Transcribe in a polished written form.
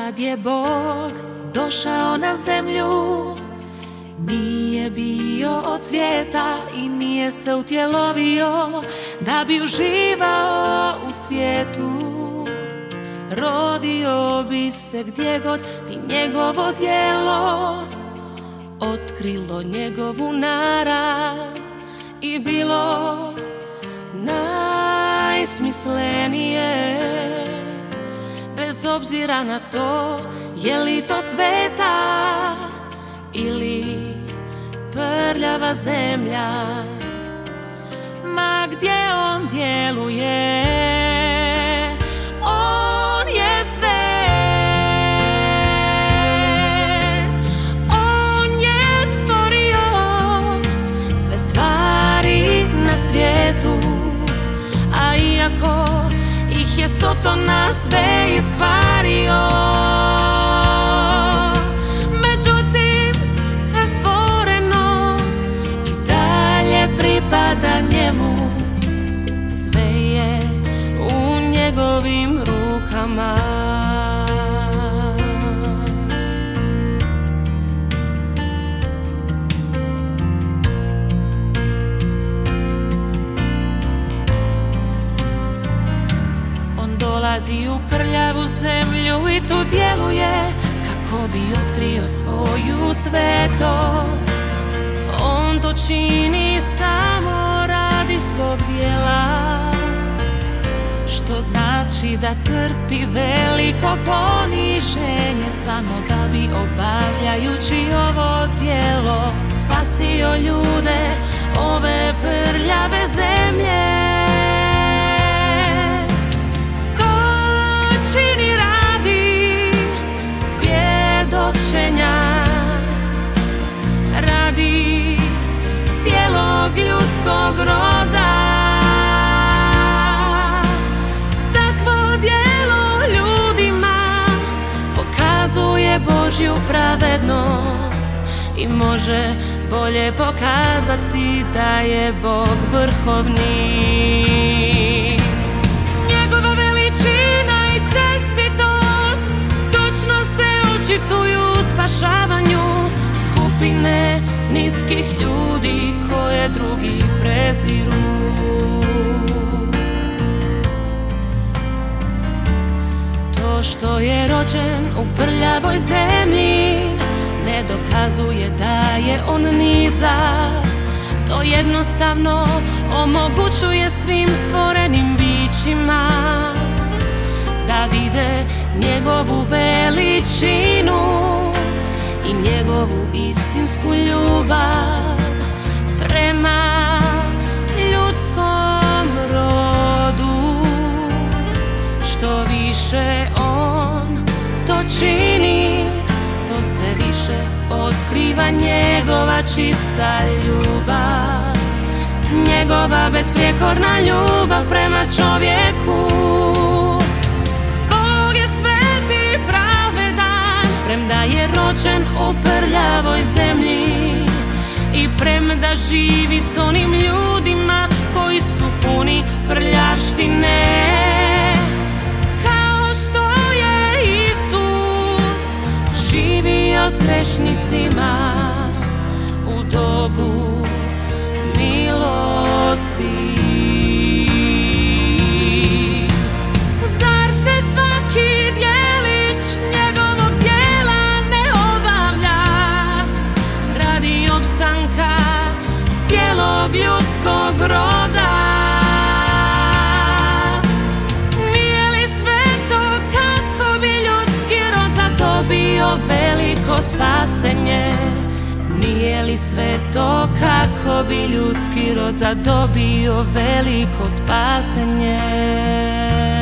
Kad je Bog došao na zemlju, nije bio od svijeta i nije se utjelovio da bi uživao u svijetu. Rodio bi se gdje god bi njegovo djelo otkrilo njegovu narav i bilo najsmislenije. Bez obzira na to je li to sveta ili prljava zemlja, ma gdje on djeluje, on je svet. On je stvorio sve stvari na svijetu, a iako ih je Sotona sve iskvario, međutim sve stvoreno i dalje pripada njemu. Sve je u njegovim rukama. Dolazi u prljavu zemlju i tu djeluje kako bi otkrio svoju svetost. On to čini samo radi svog djela, što znači da trpi veliko poniženje samo da bi, obavljajući ovo djelo, spasio ljude ove prljave zemlje. Čini radi svjedočenja, radi cijelog ljudskog roda. Takvo djelo ljudima pokazuje Božju pravednost i može bolje pokazati da je Bog vrhovni. Njegova veličina i čestitost točno se očituju u spašavanju skupine niskih ljudi koje drugi preziru. To što je rođen u prljavoj zemlji ne dokazuje da je on nizak. To jednostavno omogućuje svim stvorenim bićima da vide njegovu veličinu i njegovu istinsku ljubav prema ljudskom rodu. Što više on to čini, to se više otkriva njegova čista ljubav, njegova besprijekorna ljubav prema čovjeku. Bog je svet i pravedan, premda je rođen u prljavoj zemlji i premda živi s onim ljudima koji su puni prljavštine. Kao što je Isus živio s grešnicima u dobu milosti. Zar se svaki djelić njegovog djela ne obavlja radi opstanka cijelog ljudskog roda? Nije li sve to kako bi ljudski rod zadobio veliko spasenje? Nije li sve to kako bi ljudski rod zadobio veliko spasenje?